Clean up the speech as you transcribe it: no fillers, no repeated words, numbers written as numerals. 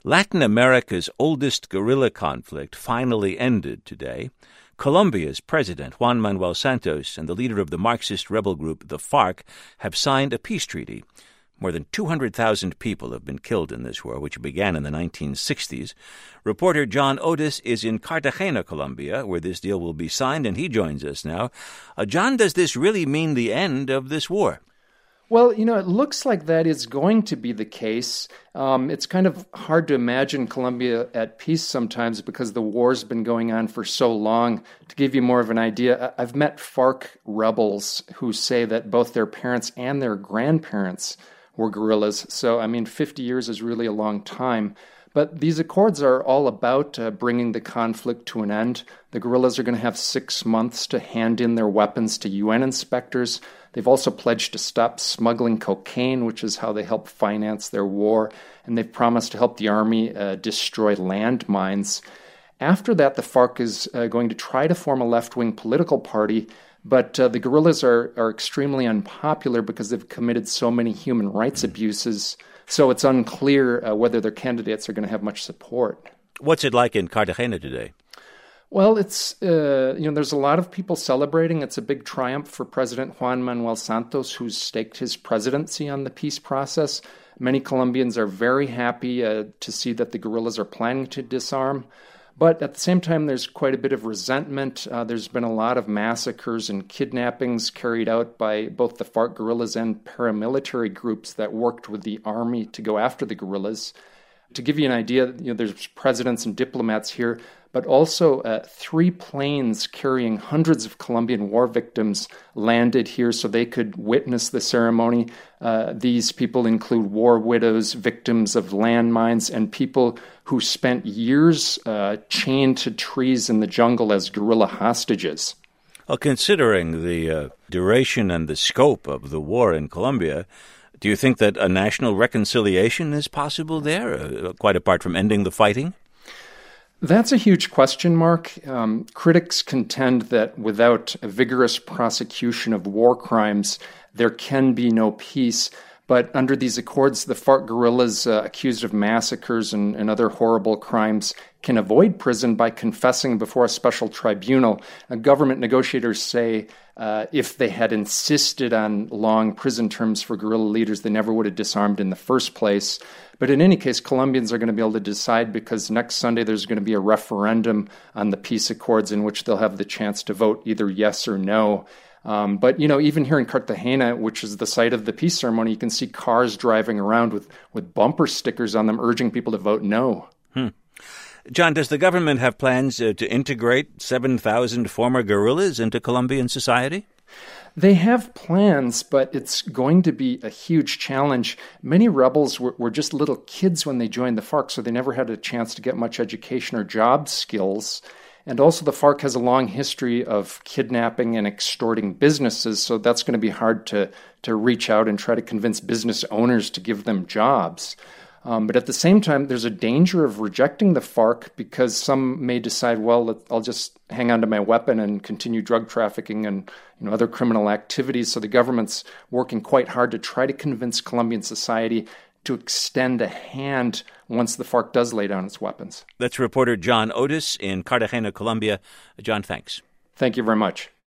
Latin America's oldest guerrilla conflict finally ended today. Colombia's president, Juan Manuel Santos, and the leader of the Marxist rebel group, the FARC, have signed a peace treaty. More than 200,000 people have been killed in this war, which began in the 1960s. Reporter John Otis is in Cartagena, Colombia, where this deal will be signed, and he joins us now. John, does this really mean the end of this war? Well, it looks like that is going to be the case. It's kind of hard to imagine Colombia at peace sometimes because the war's been going on for so long. To give you more of an idea, I've met FARC rebels who say that both their parents and their grandparents were guerrillas. So, 50 years is really a long time. But these accords are all about bringing the conflict to an end. The guerrillas are going to have 6 months to hand in their weapons to UN inspectors. They've also pledged to stop smuggling cocaine, which is how they help finance their war. And they've promised to help the army destroy landmines. After that, the FARC is going to try to form a left-wing political party. But the guerrillas are extremely unpopular because they've committed so many human rights abuses. So it's unclear whether their candidates are going to have much support. What's it like in Cartagena today? Well, it's there's a lot of people celebrating. It's a big triumph for President Juan Manuel Santos, who's staked his presidency on the peace process. Many Colombians are very happy to see that the guerrillas are planning to disarm. But at the same time, there's quite a bit of resentment. There's been a lot of massacres and kidnappings carried out by both the FARC guerrillas and paramilitary groups that worked with the army to go after the guerrillas. To give you an idea, there's presidents and diplomats here, but also 3 planes carrying hundreds of Colombian war victims landed here so they could witness the ceremony. These people include war widows, victims of landmines, and people who spent years chained to trees in the jungle as guerrilla hostages. Well, considering the duration and the scope of the war in Colombia, do you think that a national reconciliation is possible there, quite apart from ending the fighting? That's a huge question mark. Critics contend that without a vigorous prosecution of war crimes, there can be no peace. But under these accords, the FARC guerrillas accused of massacres and other horrible crimes can avoid prison by confessing before a special tribunal. Government negotiators say if they had insisted on long prison terms for guerrilla leaders, they never would have disarmed in the first place. But in any case, Colombians are going to be able to decide because next Sunday there's going to be a referendum on the peace accords in which they'll have the chance to vote either yes or no. But even here in Cartagena, which is the site of the peace ceremony, you can see cars driving around with bumper stickers on them urging people to vote no. John, does the government have plans to integrate 7,000 former guerrillas into Colombian society? They have plans, but it's going to be a huge challenge. Many rebels were just little kids when they joined the FARC, so they never had a chance to get much education or job skills. And also the FARC has a long history of kidnapping and extorting businesses, so that's going to be hard to reach out and try to convince business owners to give them jobs. But at the same time, there's a danger of rejecting the FARC because some may decide, well, I'll just hang on to my weapon and continue drug trafficking and other criminal activities. So the government's working quite hard to try to convince Colombian society to extend a hand once the FARC does lay down its weapons. That's reporter John Otis in Cartagena, Colombia. John, thanks. Thank you very much.